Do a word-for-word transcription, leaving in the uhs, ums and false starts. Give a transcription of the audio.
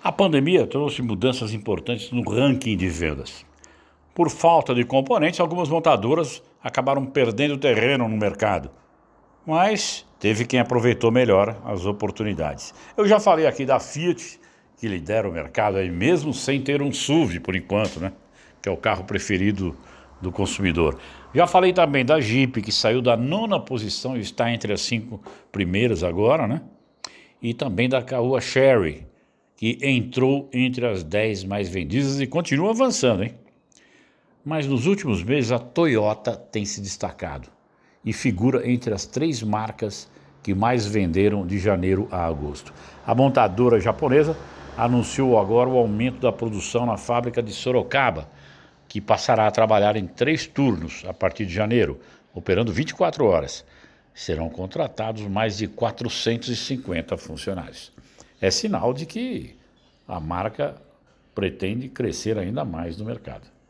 A pandemia trouxe mudanças importantes no ranking de vendas. Por falta de componentes, algumas montadoras acabaram perdendo terreno no mercado, mas teve quem aproveitou melhor as oportunidades. Eu já falei aqui da Fiat, que lidera o mercado aí mesmo sem ter um S U V por enquanto, né? Que é o carro preferido do consumidor. Já falei também da Jeep, que saiu da nona posição e está entre as cinco primeiras agora, né? E também da Caoa Chery, que entrou entre as dez mais vendidas e continua avançando, hein? Mas nos últimos meses a Toyota tem se destacado e figura entre as três marcas que mais venderam de janeiro a agosto. A montadora japonesa anunciou agora o aumento da produção na fábrica de Sorocaba, que passará a trabalhar em três turnos a partir de janeiro, operando vinte e quatro horas. Serão contratados mais de quatrocentos e cinquenta funcionários. É sinal de que a marca pretende crescer ainda mais no mercado.